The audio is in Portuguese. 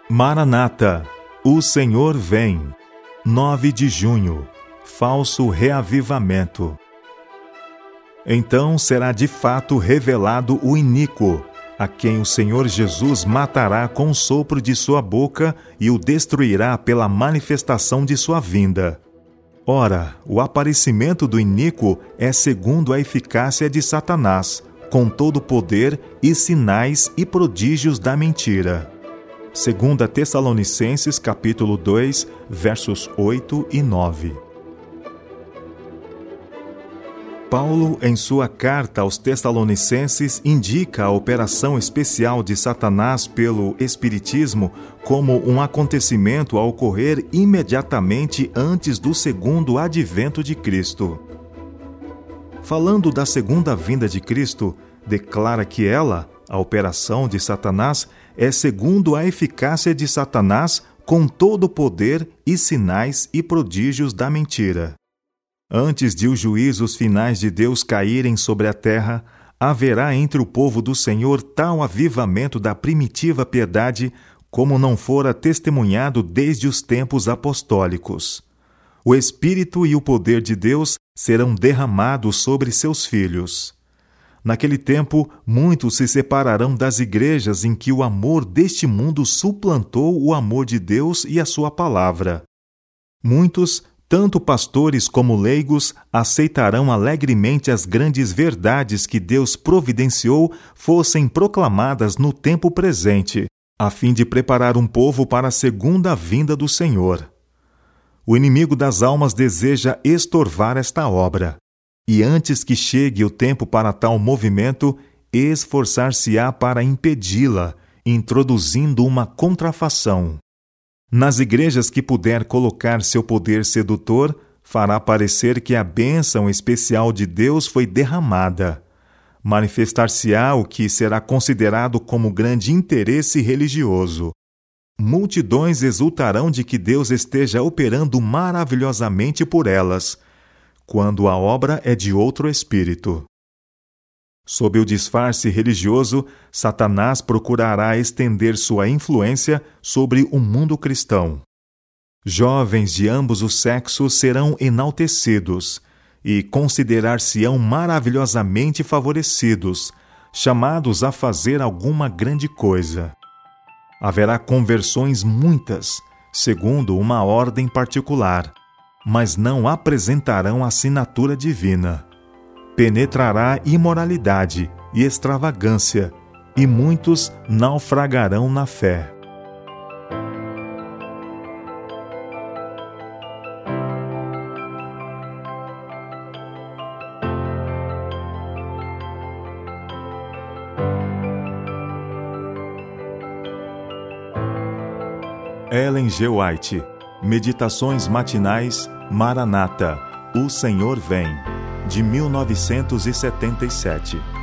Maranata, o Senhor vem. 9 de junho, falso reavivamento. Então será de fato revelado o iníquo, a quem o Senhor Jesus matará com o sopro de sua boca e o destruirá pela manifestação de sua vinda. Ora, o aparecimento do iníquo é segundo a eficácia de Satanás, com todo o poder e sinais e prodígios da mentira. 2 Tessalonicenses capítulo 2, versos 8 e 9. Paulo, em sua carta aos Tessalonicenses, indica a operação especial de Satanás pelo Espiritismo como um acontecimento a ocorrer imediatamente antes do segundo advento de Cristo. Falando da segunda vinda de Cristo, declara que ela, a operação de Satanás, é segundo a eficácia de Satanás com todo o poder e sinais e prodígios da mentira. Antes de os juízos finais de Deus caírem sobre a terra, haverá entre o povo do Senhor tal avivamento da primitiva piedade como não fora testemunhado desde os tempos apostólicos. O Espírito e o poder de Deus serão derramados sobre seus filhos. Naquele tempo, muitos se separarão das igrejas em que o amor deste mundo suplantou o amor de Deus e a sua palavra. Muitos, tanto pastores como leigos, aceitarão alegremente as grandes verdades que Deus providenciou fossem proclamadas no tempo presente, a fim de preparar um povo para a segunda vinda do Senhor. O inimigo das almas deseja estorvar esta obra. E antes que chegue o tempo para tal movimento, esforçar-se-á para impedi-la, introduzindo uma contrafação. Nas igrejas que puder colocar seu poder sedutor, fará parecer que a bênção especial de Deus foi derramada. Manifestar-se-á o que será considerado como grande interesse religioso. Multidões exultarão de que Deus esteja operando maravilhosamente por elas, quando a obra é de outro espírito. Sob o disfarce religioso, Satanás procurará estender sua influência sobre o mundo cristão. Jovens de ambos os sexos serão enaltecidos e considerar-se-ão maravilhosamente favorecidos, chamados a fazer alguma grande coisa. Haverá conversões muitas, segundo uma ordem particular, mas não apresentarão assinatura divina. Penetrará imoralidade e extravagância, e muitos naufragarão na fé. Ellen G. White, Meditações Matinais, Maranata, o Senhor vem, de 1977.